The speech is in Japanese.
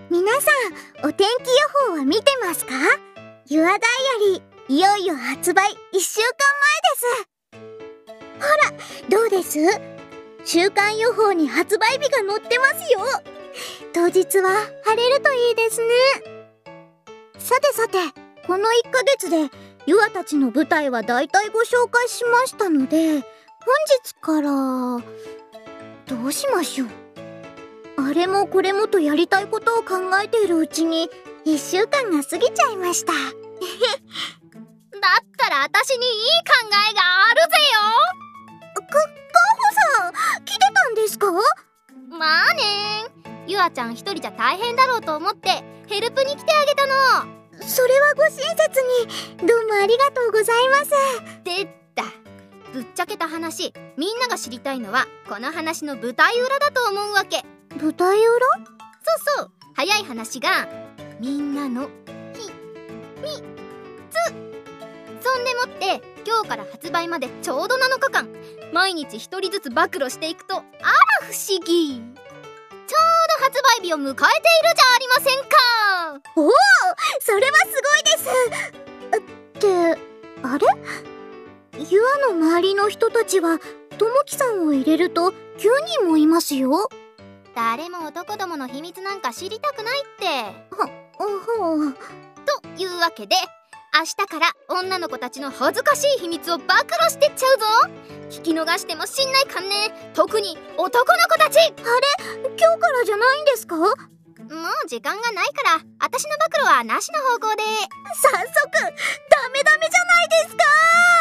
皆さん、お天気予報は見てますか？ユアダイアリー、いよいよ発売1週間前です。ほら、どうです？週間予報に発売日が載ってますよ。当日は晴れるといいですね。さてさて、この1ヶ月でユアたちの舞台はだいたいご紹介しましたので、本日からどうしましょう。あれもこれもとやりたいことを考えているうちに1週間が過ぎちゃいました。だったら私にいい考えがあるぜよ。 カホさん、来てたんですか？ まあねー。ユアちゃん一人じゃ大変だろうと思ってヘルプに来てあげたの。 それはご親切に、どうもありがとうございます。 でったぶっちゃけた話、みんなが知りたいのはこの話の舞台裏だと思うわけ。 舞台裏？ そうそう、早い話がみんなのひみつ。そんでもって今日から発売までちょうど7日間、毎日一人ずつ暴露していくと、あら不思議、ちょうど発売日を迎えているじゃありませんか。 おお、それはすごいです。ってあれ、ユアの周りの人たちはともきさんを入れると9人もいますよ。 誰も男どもの秘密なんか知りたくないって。というわけで、明日から女の子たちの恥ずかしい秘密を暴露してっちゃうぞ。聞き逃してもしんないかんね。特に男の子たち。あれ、 今日からじゃないんですか？ もう時間がないから、私の暴露はなしの方向で。 早速ダメダメじゃないですか。